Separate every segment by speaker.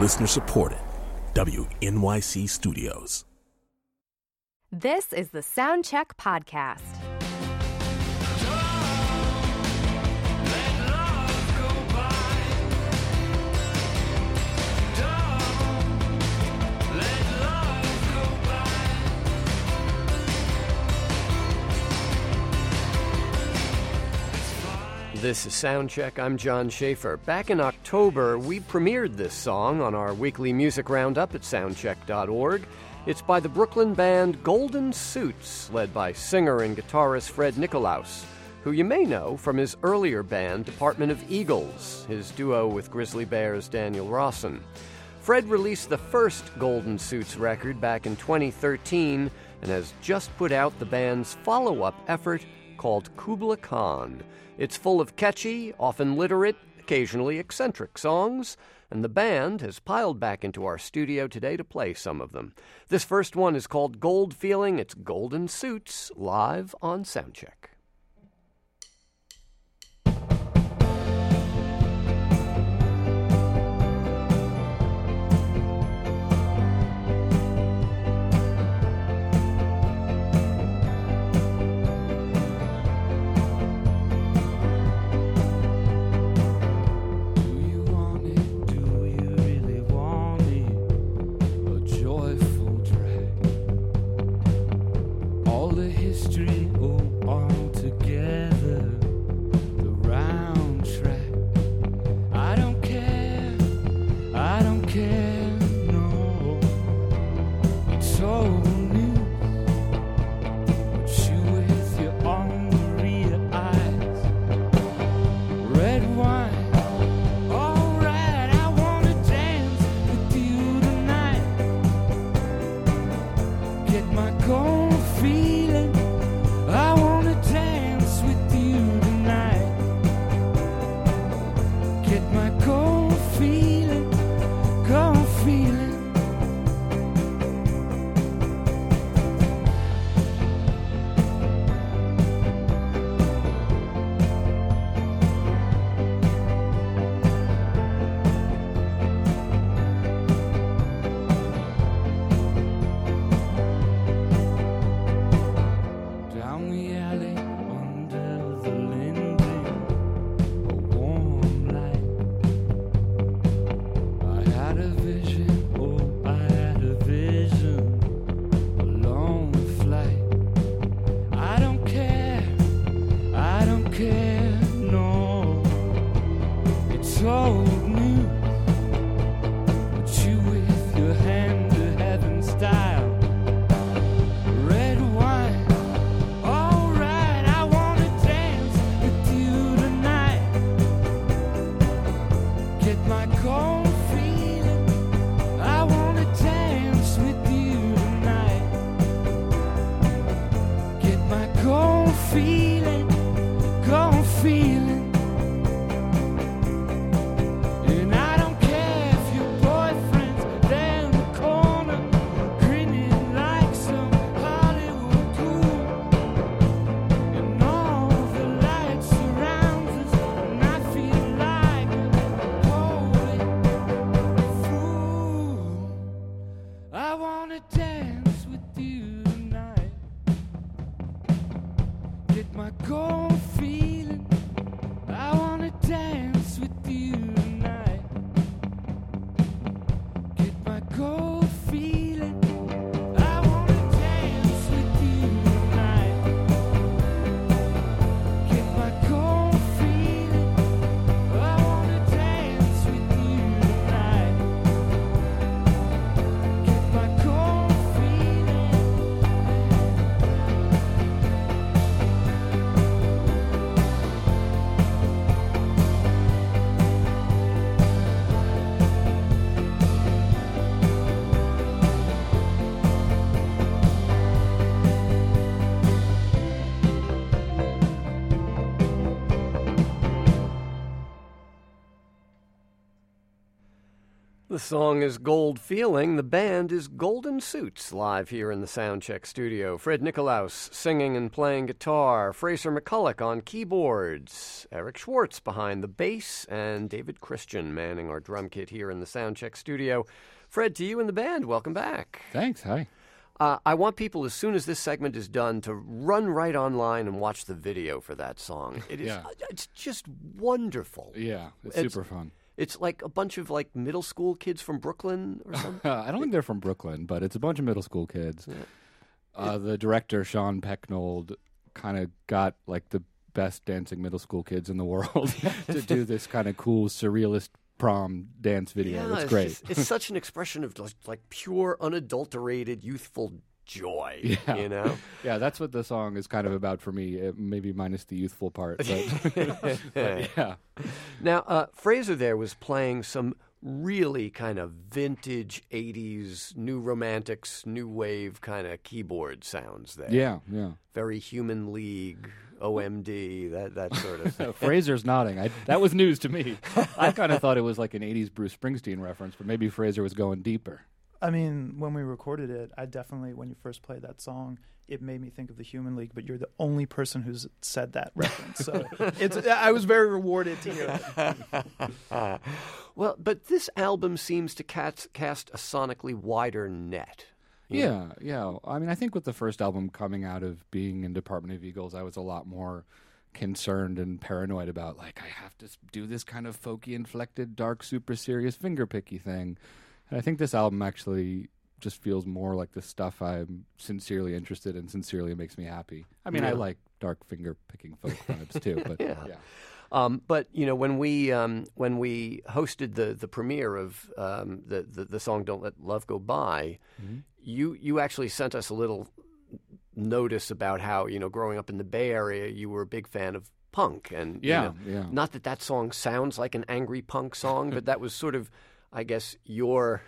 Speaker 1: Listener supported. WNYC Studios.
Speaker 2: This is the Soundcheck Podcast.
Speaker 3: This is Soundcheck. I'm John Schaefer. Back in October, we premiered this song on our weekly music roundup at soundcheck.org. It's by the Brooklyn band Golden Suits, led by singer and guitarist Fred Nicolaus, who you may know from his earlier band, Department of Eagles, his duo with Grizzly Bear's Daniel Rawson. Fred released the first Golden Suits record back in 2013 and has just put out the band's follow-up effort called Kubla Khan. It's full of catchy, often literate, occasionally eccentric songs, and the band has piled back into our studio today to play some of them. This first one is called Gold Feeling. It's Golden Suits, live on Soundcheck. The song is Gold Feeling. The band is Golden Suits, live here in the Soundcheck studio. Fred Nicolaus singing and playing guitar. Fraser McCulloch on keyboards. Eric Schwartz behind the bass. And David Christian manning our drum kit here in the Soundcheck studio. Fred, to you and the band, welcome back.
Speaker 4: Thanks. Hi.
Speaker 3: I want people, as soon as this segment is done, to run right online and watch the video for that song. It is, It's just wonderful.
Speaker 4: Yeah, it's super fun.
Speaker 3: It's like a bunch of middle school kids from Brooklyn or something.
Speaker 4: I don't think they're from Brooklyn, but it's a bunch of middle school kids. Yeah. The director, Sean Pecknold, kind of got the best dancing middle school kids in the world to do this kind of cool surrealist prom dance video.
Speaker 3: Yeah,
Speaker 4: it's great.
Speaker 3: It's such an expression of pure, unadulterated, youthful joy.
Speaker 4: Yeah.
Speaker 3: You know?
Speaker 4: Yeah, that's what the song is kind of about for me, maybe minus the youthful part. But, but yeah.
Speaker 3: Now, Fraser there was playing some really kind of vintage 80s, new romantics, new wave kind of keyboard sounds there.
Speaker 4: Yeah.
Speaker 3: Very Human League, OMD, that sort of thing.
Speaker 4: Fraser's nodding. That was news to me. I kind of thought it was like an 80s Bruce Springsteen reference, but maybe Fraser was going deeper.
Speaker 5: I mean, when we recorded it, I definitely, when you first played that song, it made me think of the Human League, but you're the only person who's said that reference. So I was very rewarded to hear that.
Speaker 3: Well, but this album seems to cast a sonically wider net.
Speaker 4: Yeah. I mean, I think with the first album coming out of being in Department of Eagles, I was a lot more concerned and paranoid about, I have to do this kind of folky, inflected, dark, super serious fingerpicky thing. And I think this album actually just feels more like the stuff I'm sincerely interested in, sincerely makes me happy. I mean, I like dark finger-picking folk vibes too, but yeah.
Speaker 3: But when we hosted the premiere of the song "Don't Let Love Go By," you actually sent us a little notice about how growing up in the Bay Area, you were a big fan of punk, and not that song sounds like an angry punk song, but that was sort of, I guess, your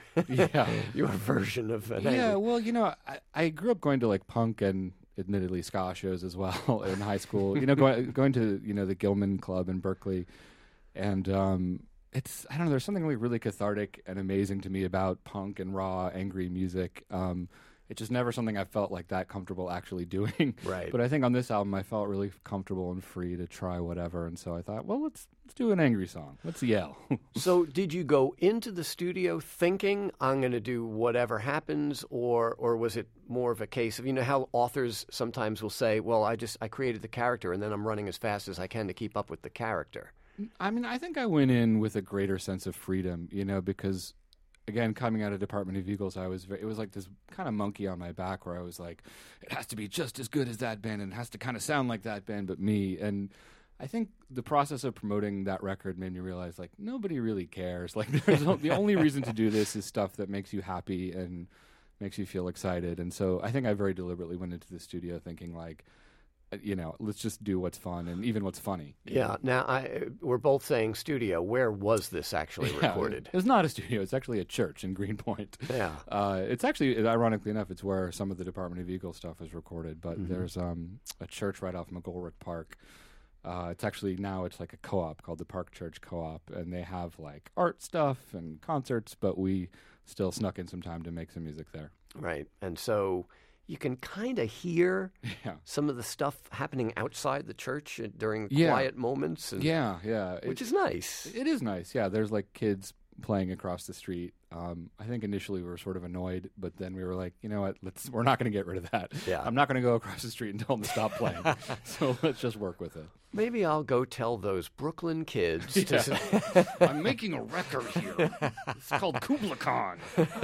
Speaker 3: version of an angry.
Speaker 4: Yeah, well, I grew up going to punk and admittedly ska shows as well in high school. Going to the Gilman Club in Berkeley, and it's, I don't know, there's something really cathartic and amazing to me about punk and raw, angry music. It's just never something I felt that comfortable actually doing.
Speaker 3: Right.
Speaker 4: But I think on this album, I felt really comfortable and free to try whatever. And so I thought, well, let's do an angry song. Let's yell.
Speaker 3: So did you go into the studio thinking, I'm going to do whatever happens, or was it more of a case of, how authors sometimes will say, well, I created the character and then I'm running as fast as I can to keep up with the character?
Speaker 4: I mean, I think I went in with a greater sense of freedom, because again, coming out of Department of Eagles, it was like this kind of monkey on my back where I was like, it has to be just as good as that band and it has to kind of sound like that band, but me. And I think the process of promoting that record made me realize, nobody really cares. The only reason to do this is stuff that makes you happy and makes you feel excited. And so I think I very deliberately went into the studio thinking let's just do what's fun and even what's funny.
Speaker 3: Yeah. Now, we're both saying studio. Where was this actually recorded?
Speaker 4: It's not a studio. It's actually a church in Greenpoint.
Speaker 3: Yeah.
Speaker 4: It's actually, ironically enough, it's where some of the Department of Eagles stuff is recorded. But there's a church right off McGolrick Park. It's actually now it's like a co-op called the Park Church Co-op, and they have art stuff and concerts. But we still snuck in some time to make some music there.
Speaker 3: Right. And so you can kind of hear some of the stuff happening outside the church during quiet moments. And, which is nice.
Speaker 4: It is nice, yeah. There's kids playing across the street. I think initially we were sort of annoyed, but then we were like, you know what, we're not going to get rid of that.
Speaker 3: Yeah.
Speaker 4: I'm not going to go across the street and tell them to stop playing. So let's just work with it.
Speaker 3: Maybe I'll go tell those Brooklyn kids.
Speaker 4: I'm making a record here. It's called Kubla Khan.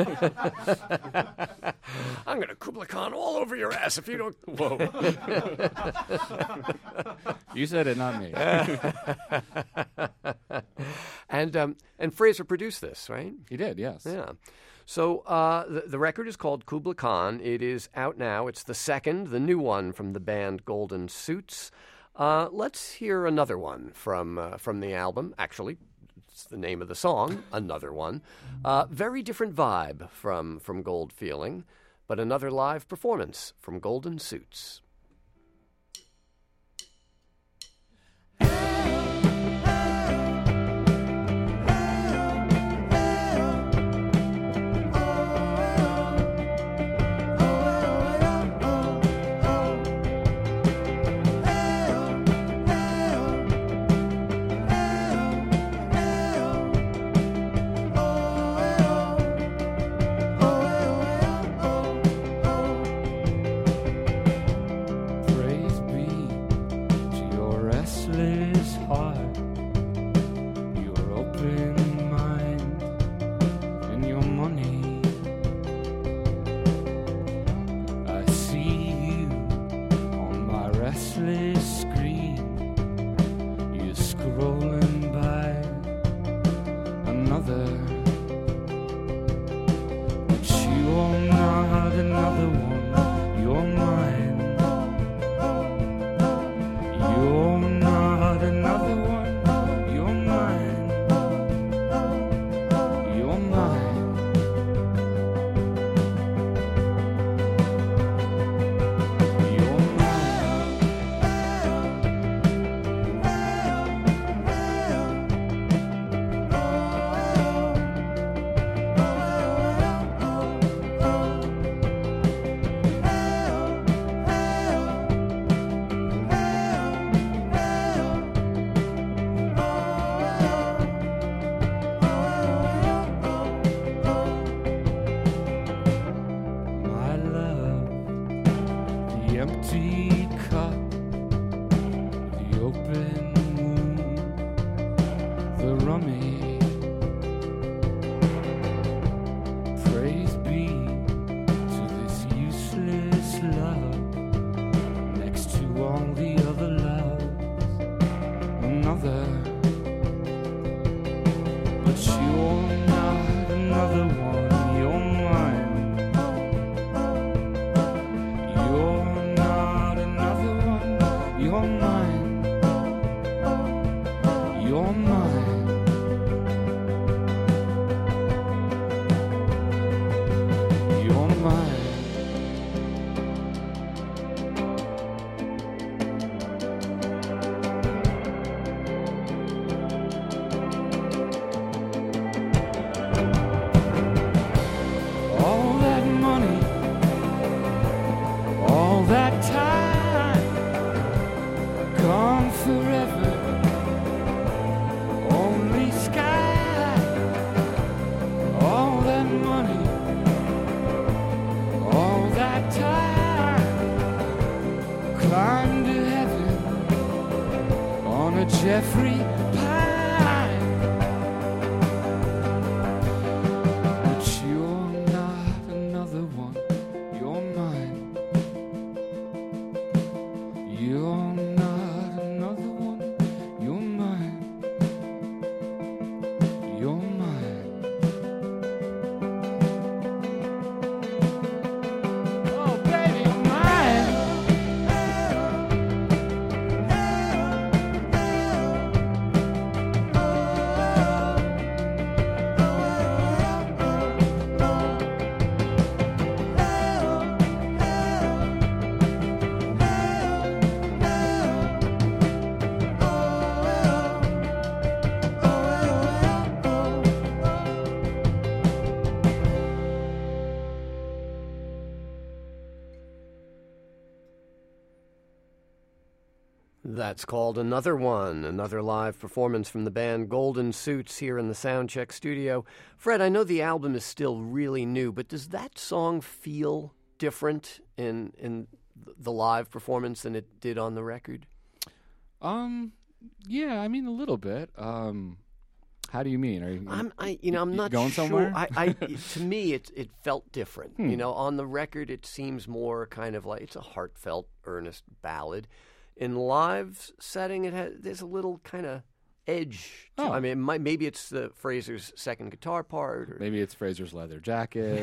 Speaker 3: I'm going to Kubla Khan all over your ass if you don't. Whoa.
Speaker 4: You said it, not me.
Speaker 3: And Fraser produced this, right?
Speaker 4: He did, yes.
Speaker 3: Yeah. So the record is called Kubla Khan. It is out now. It's the second, the new one from the band Golden Suits. Let's hear another one from the album. Actually, it's the name of the song, Another One. Very different vibe from Gold Feeling, but another live performance from Golden Suits.
Speaker 4: the rummy. Praise be to this useless love, next to all the other loves, another. But you're not another one, you're mine. You're not another one, you're mine. You're mine. You're mine. All that money, all that time, gone forever. Only sky, all that money, all that time, climb to heaven on a Jeffrey Pine. But you're not another one, you're mine. You're not another one, you're mine. You're mine. Oh, baby, you're mine.
Speaker 3: That's called Another One, another live performance from the band Golden Suits here in the Soundcheck studio. Fred, I know the album is still really new, but does that song feel different in the live performance than it did on the record?
Speaker 4: Yeah, I mean a little bit. How do you mean? Are you?
Speaker 3: I'm not
Speaker 4: going
Speaker 3: sure.
Speaker 4: somewhere?
Speaker 3: To me, it felt different. You know, on the record, it seems more kind of like it's a heartfelt, earnest ballad. In live setting, there's a little kind of edge.
Speaker 4: Oh.
Speaker 3: I mean, maybe it's Fraser's second guitar part. Or...
Speaker 4: Maybe it's Fraser's leather jacket.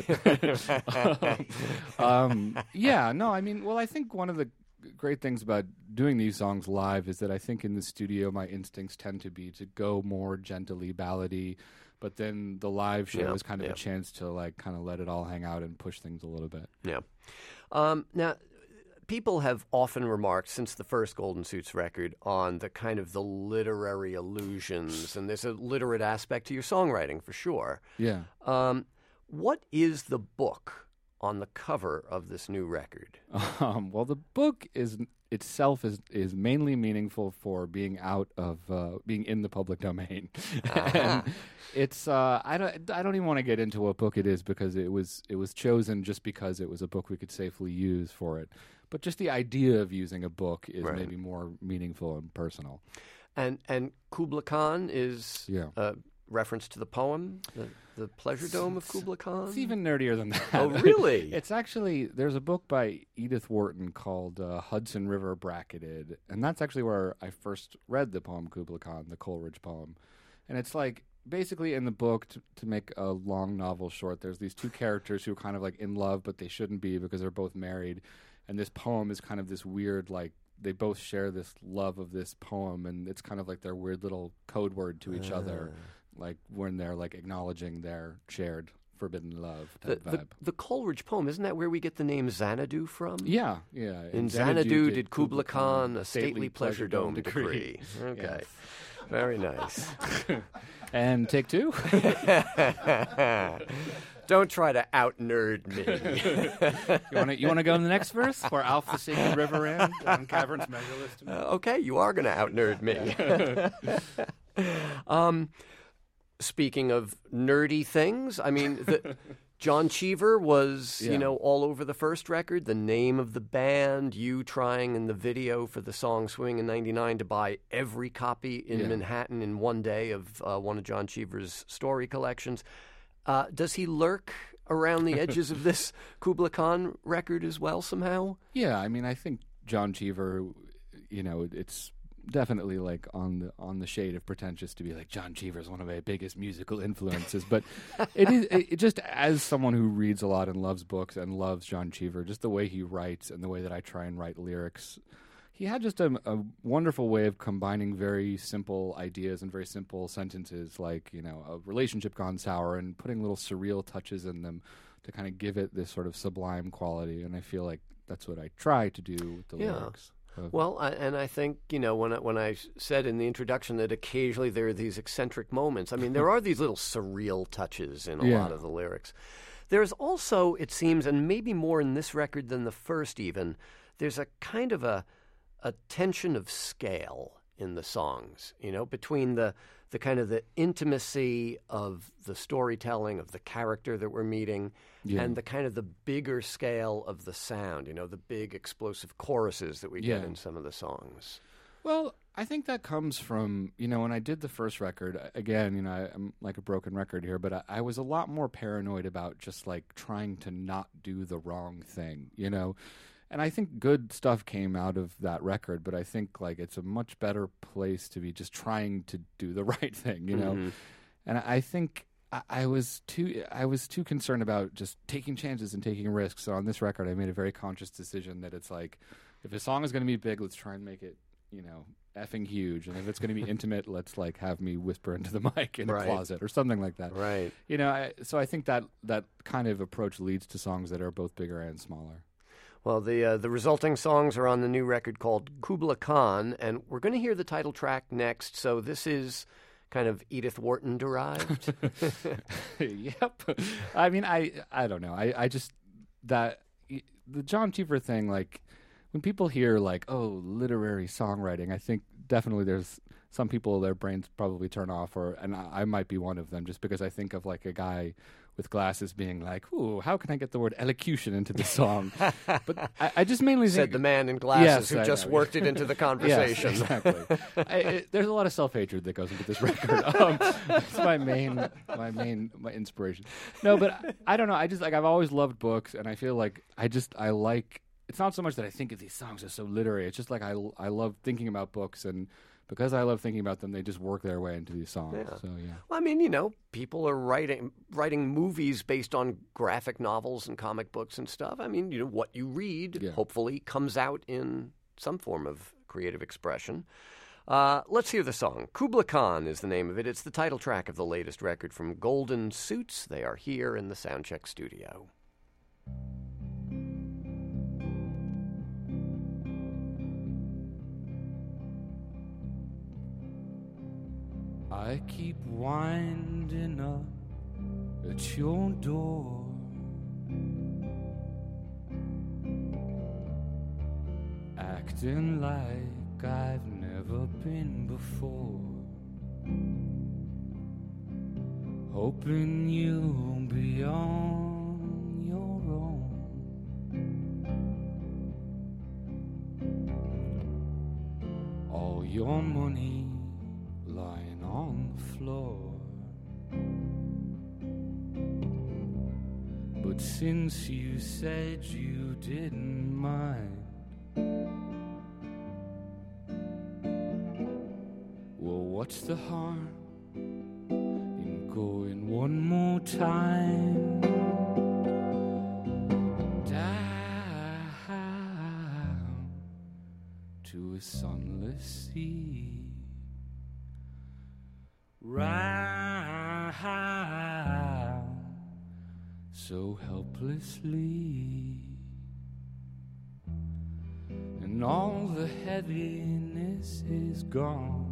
Speaker 4: Yeah, no, I mean, well, I think one of the great things about doing these songs live is that I think in the studio my instincts tend to be to go more gently ballady, but then the live show is kind of a chance to like kind of let it all hang out and push things a little bit.
Speaker 3: Yeah. Now, people have often remarked since the first Golden Suits record on the kind of the literary allusions, and there's a literate aspect to your songwriting for sure.
Speaker 4: Yeah.
Speaker 3: What is the book on the cover of this new record?
Speaker 4: Well, the book itself is mainly meaningful for being out of being in the public domain. And it's I don't even want to get into what book it is because it was chosen just because it was a book we could safely use for it. But just the idea of using a book is maybe more meaningful and personal.
Speaker 3: And Kubla Khan is a reference to the poem, the Pleasure Dome of Kubla Khan?
Speaker 4: It's even nerdier than that.
Speaker 3: Oh, really?
Speaker 4: It's actually, there's a book by Edith Wharton called Hudson River Bracketed, and that's actually where I first read the poem Kubla Khan, the Coleridge poem. And it's like, basically in the book, to make a long novel short, there's these two characters who are kind of like in love, but they shouldn't be because they're both married. And this poem is kind of this weird, like, they both share this love of this poem, and it's kind of like their weird little code word to each other, like when they're like acknowledging their shared forbidden love type vibe.
Speaker 3: The Coleridge poem, isn't that where we get the name Xanadu from?
Speaker 4: Yeah.
Speaker 3: In Xanadu did Kubla Khan a stately pleasure dome decree. Okay. Yes. Very nice.
Speaker 4: And take two?
Speaker 3: Don't try to out-nerd me.
Speaker 4: You want to go in the next verse? For Alpha Sacred River End on Caverns Measureless?
Speaker 3: Okay, you are going to out-nerd me. Speaking of nerdy things, I mean, John Cheever was,
Speaker 4: Yeah.
Speaker 3: all over the first record, the name of the band, you trying in the video for the song Swimming in 99 to buy every copy in
Speaker 4: Yeah.
Speaker 3: Manhattan in one day of one of John Cheever's story collections. Does he lurk around the edges of this Kubla Khan record as well somehow?
Speaker 4: Yeah, I mean, I think John Cheever, it's definitely like on the shade of pretentious to be like John Cheever is one of my biggest musical influences, but it just as someone who reads a lot and loves books and loves John Cheever, just the way he writes and the way that I try and write lyrics, he had just a wonderful way of combining very simple ideas and very simple sentences, like a relationship gone sour, and putting little surreal touches in them to kind of give it this sort of sublime quality. And I feel like that's what I try to do with the lyrics.
Speaker 3: Well, and I think, when I said in the introduction that occasionally there are these eccentric moments, I mean, there are these little surreal touches in a lot of the lyrics. There's also, it seems, and maybe more in this record than the first even, there's a kind of a tension of scale in the songs, between the kind of the intimacy of the storytelling of the character that we're meeting and the kind of the bigger scale of the sound, the big explosive choruses that we get in some of the songs.
Speaker 4: Well, I think that comes from, when I did the first record, again, I'm like a broken record here, but I was a lot more paranoid about just like trying to not do the wrong thing, And I think good stuff came out of that record, but I think like it's a much better place to be just trying to do the right thing,
Speaker 3: Mm-hmm.
Speaker 4: And I think I was too concerned about just taking chances and taking risks. So on this record, I made a very conscious decision that it's like, if a song is going to be big, let's try and make it, effing huge. And if it's going to be intimate, let's like have me whisper into the mic in a closet or something like that.
Speaker 3: Right.
Speaker 4: So I think that kind of approach leads to songs that are both bigger and smaller.
Speaker 3: Well, the resulting songs are on the new record called Kubla Khan, and we're going to hear the title track next. So this is kind of Edith Wharton derived.
Speaker 4: Yep. I mean, I don't know. I just the John Cheever thing, like when people hear like, oh, literary songwriting, I think definitely there's some people, their brains probably turn off, and I might be one of them, just because I think of like a guy with glasses being like, ooh, how can I get the word elocution into the song? But I just mainly think...
Speaker 3: Said the man in glasses who
Speaker 4: I
Speaker 3: just
Speaker 4: know.
Speaker 3: worked it into the conversation.
Speaker 4: Yes, exactly. There's a lot of self-hatred that goes into this record. It's my inspiration. No, but I don't know. I just like, I've always loved books, and I feel like I like... It's not so much that I think of these songs as so literary. It's just like I love thinking about books, and because I love thinking about them, they just work their way into these songs.
Speaker 3: Yeah.
Speaker 4: So yeah.
Speaker 3: Well, I mean, people are writing movies based on graphic novels and comic books and stuff. I mean, what you read hopefully comes out in some form of creative expression. Let's hear the song. Kubla Khan is the name of it. It's the title track of the latest record from Golden Suits. They are here in the Soundcheck studio.
Speaker 4: I keep winding up at your door, acting like I've never been before, hoping you'll be on your own. All your money lying on the floor, but since you said you didn't mind, well, what's the harm in going one more time down to a sunless sea? Round so helplessly, and all the heaviness is gone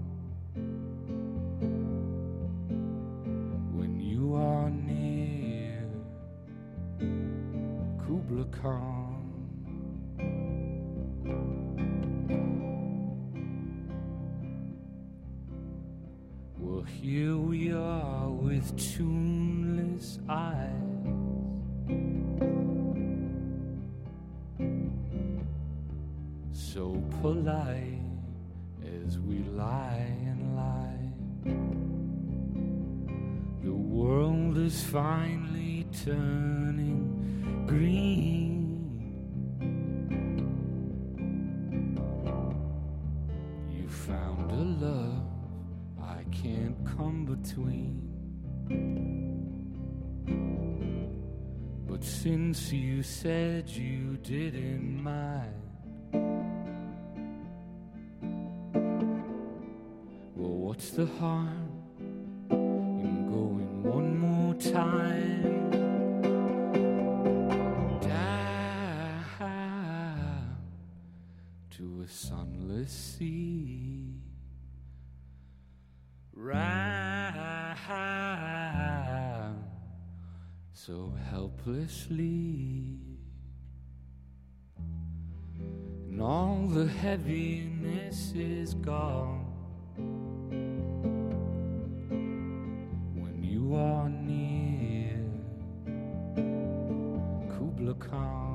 Speaker 4: when you are near Kubla Khan. Well, here we are with tuneless eyes, So polite as we lie and lie. The world is finally turning green. You found a love I can't come between. But since you said you didn't mind, well, what's the harm in going one more time? Down to a sunless sea. Round so helplessly. And all the heaviness is gone when you are near Kubla Khan.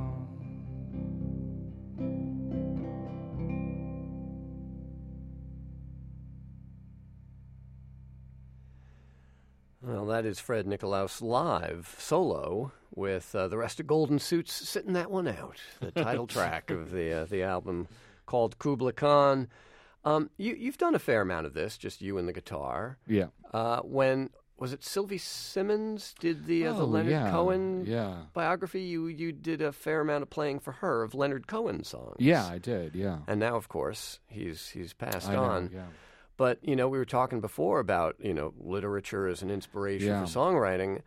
Speaker 3: Well, that is Fred Nicolaus live, solo, with the rest of Golden Suits sitting that one out. The title track of the album called Kubla Khan. You've done a fair amount of this, just you and the guitar.
Speaker 4: Yeah.
Speaker 3: When, was it Sylvie Simmons did the Leonard Cohen
Speaker 4: Yeah.
Speaker 3: biography? You did a fair amount of playing for her of Leonard Cohen songs.
Speaker 4: Yeah, I did, yeah.
Speaker 3: And now, of course, he's passed
Speaker 4: I know,
Speaker 3: on.
Speaker 4: yeah.
Speaker 3: But, we were talking before about, literature as an inspiration
Speaker 4: Yeah.
Speaker 3: for songwriting.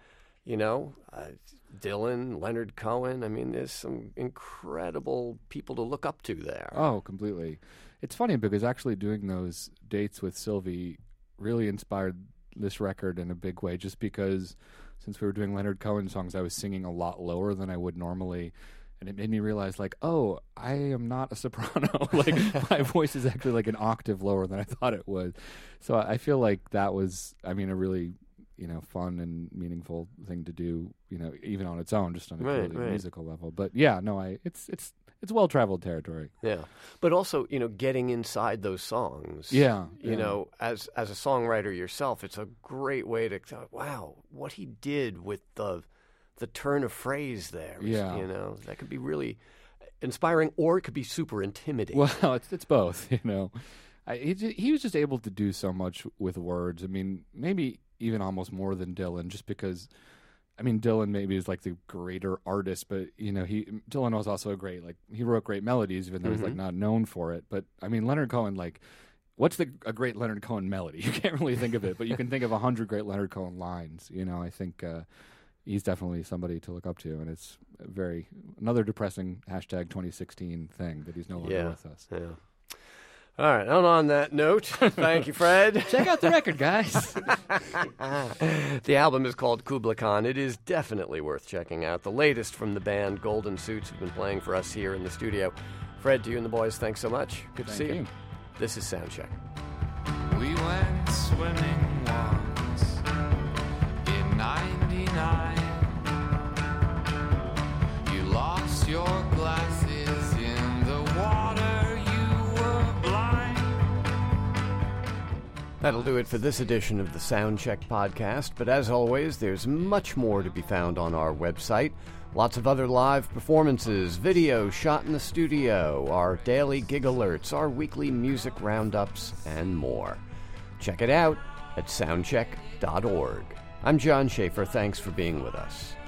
Speaker 3: Dylan, Leonard Cohen. I mean, there's some incredible people to look up to there.
Speaker 4: Oh, completely. It's funny because actually doing those dates with Sylvie really inspired this record in a big way, just because since we were doing Leonard Cohen songs, I was singing a lot lower than I would normally. And it made me realize, like, oh, I am not a soprano. Like, my voice is actually like an octave lower than I thought it was. So I feel like that was, a really, fun and meaningful thing to do, even on its own, just on a purely musical level. But yeah, no, it's well-traveled territory.
Speaker 3: Yeah. But also, getting inside those songs.
Speaker 4: Yeah.
Speaker 3: As a songwriter yourself, it's a great way to, wow, what he did with the turn of phrase there.
Speaker 4: Yeah.
Speaker 3: That could be really inspiring, or it could be super intimidating.
Speaker 4: Well, it's both, he was just able to do so much with words. Maybe even almost more than Dylan, just because, Dylan maybe is like the greater artist, but, Dylan was also he wrote great melodies, even though he's not known for it. But, Leonard Cohen, what's a great Leonard Cohen melody? You can't really think of it, but you can think of 100 great Leonard Cohen lines. I think he's definitely somebody to look up to, and it's another depressing #2016 thing that he's no longer with us.
Speaker 3: Yeah. All right, and on that note, thank you, Fred.
Speaker 4: Check out the record, guys.
Speaker 3: The album is called Kubla Khan. It is definitely worth checking out. The latest from the band Golden Suits, who've been playing for us here in the studio. Fred, to you and the boys, thanks so much. Good to see you. This is Soundcheck.
Speaker 6: We went swimming once in 99. You lost your glasses in the water, you were blind.
Speaker 3: That'll do it for this edition of the Soundcheck podcast, but as always, there's much more to be found on our website. Lots of other live performances, video shot in the studio, our daily gig alerts, our weekly music roundups, and more. Check it out at soundcheck.org. I'm John Schaefer. Thanks for being with us.